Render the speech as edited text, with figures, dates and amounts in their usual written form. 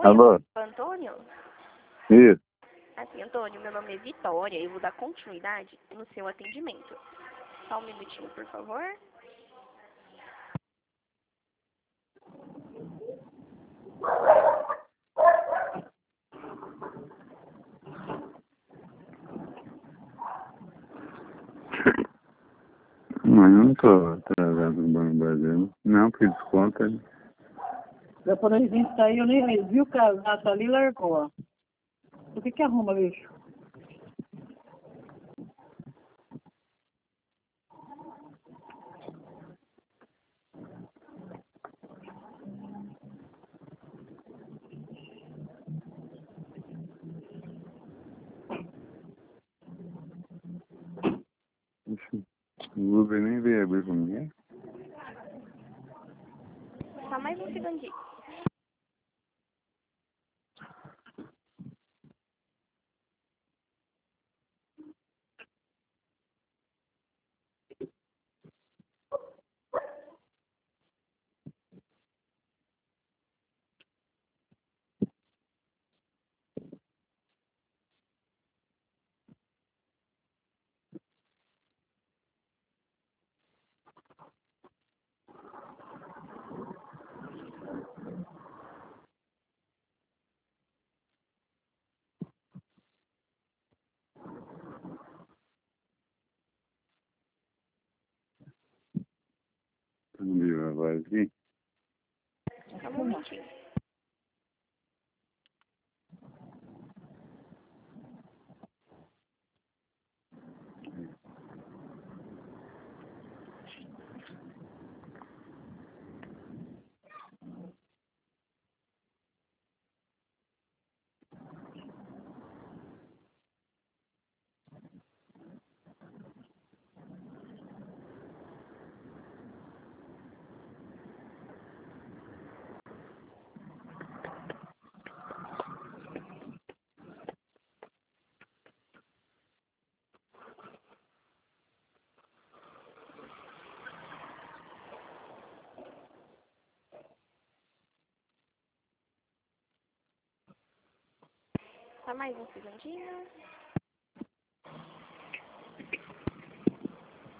Oi, Alô? Antônio? Isso. Assim, Antônio, meu nome é Vitória. Eu vou dar continuidade no seu atendimento. Só um minutinho, por favor. Mas eu não tô atrasado no Banco Brasil. Não, porque desconta. Depois a gente saiu, nem viu o casaco ali e largou. O que que arruma, bicho? O Uber nem veio abrir pra mim. Só mais um segundinho. Não viu a voz aqui? Só um momentinho. Só mais um segundinho.